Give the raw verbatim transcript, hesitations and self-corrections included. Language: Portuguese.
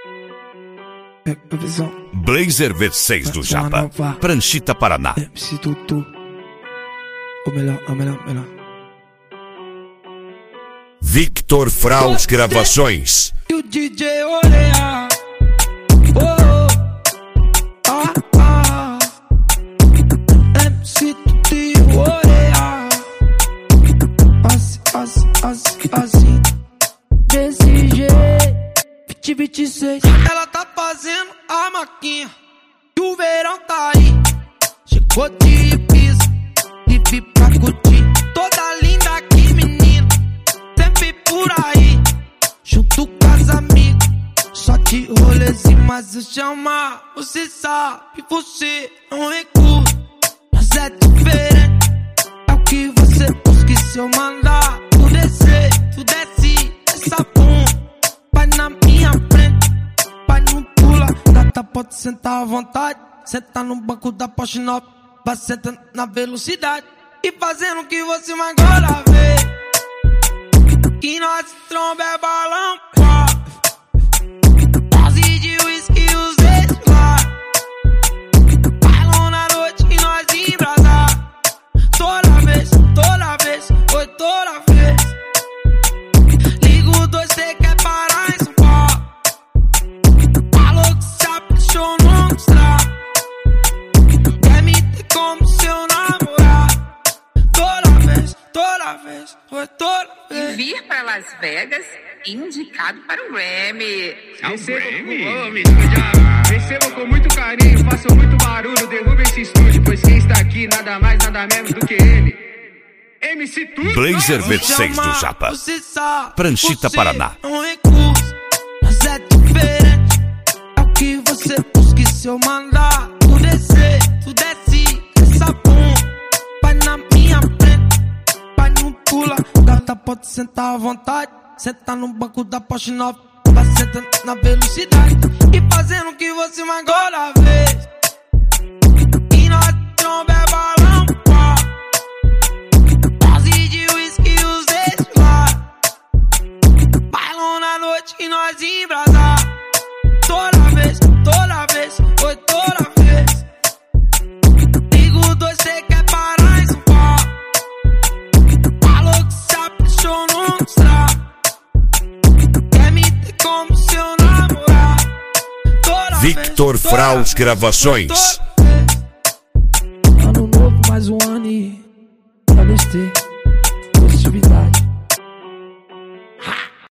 Blazer V seis do Japa, Pranchita, Paraná. M C Tutu, o melhor, o melhor, o melhor. Victor Fraus Gravações. E o D J Oreia. Oh, ah, ah. M C Tutu e Oreia. Assim, assim, assim, assim. Desse jeito. vinte e vinte e seis. Ela tá fazendo a maquinha. E o verão tá aí. Chegou de piso. Livre pra curtir. Toda linda aqui, menina. Sempre por aí. Junto com as amigas. Só de rolezinho, mas eu chamar. Você sabe, você não recusa. Mas é diferente. É o que você busca. E se eu mandar, tu descer, tu desce essa bunda. Vai na minha frente, vai não pula. Gata, pode sentar à vontade. Senta no banco da Porsche nove. Vai sentando na velocidade e fazendo o que você mais gosta ver. Que nós tromba é balão, pá. Dose de whisky e os ex lá. Bailão na noite e nós embrasar. Toda vez, toda vez, foi toda vez. Liga o dois, cê quer parar em São Paulo. Falou que se apaixonou no estrado. Quer me ter como seu namorado. Toda vez, toda vez, foi toda vez. E vir para Las Vegas, indicado para o Grammy. Recebam com muito carinho, façam muito barulho, derrubem esse estúdio, pois quem está aqui nada mais, nada menos do que ele. M C Tutu. Blazer V seis do Japa, Pranchita, Paraná. Não recusa, mas é diferente. É o que você busca. E se eu mandar, tu descer, tu desce essa bunda. Vai na minha frente, vai não pula. Gata, pode sentar à vontade. Senta no banco da Porsche nove. Vai sentando na velocidade e fazendo o que você mais gosta ver. E nós tromba é balão, pá. Dose de whisky e os ex lá. Bailão na noite e nós embrasar. Toda vez, toda vez, foi toda vez. Liga o dois, cê quer parar em São Paulo. Falou que se apaixonou no estrado. Quer me ter como seu namorado. Toda Victor vez, Fraus toda Gravações. vez, toda vez. Ano novo, mais um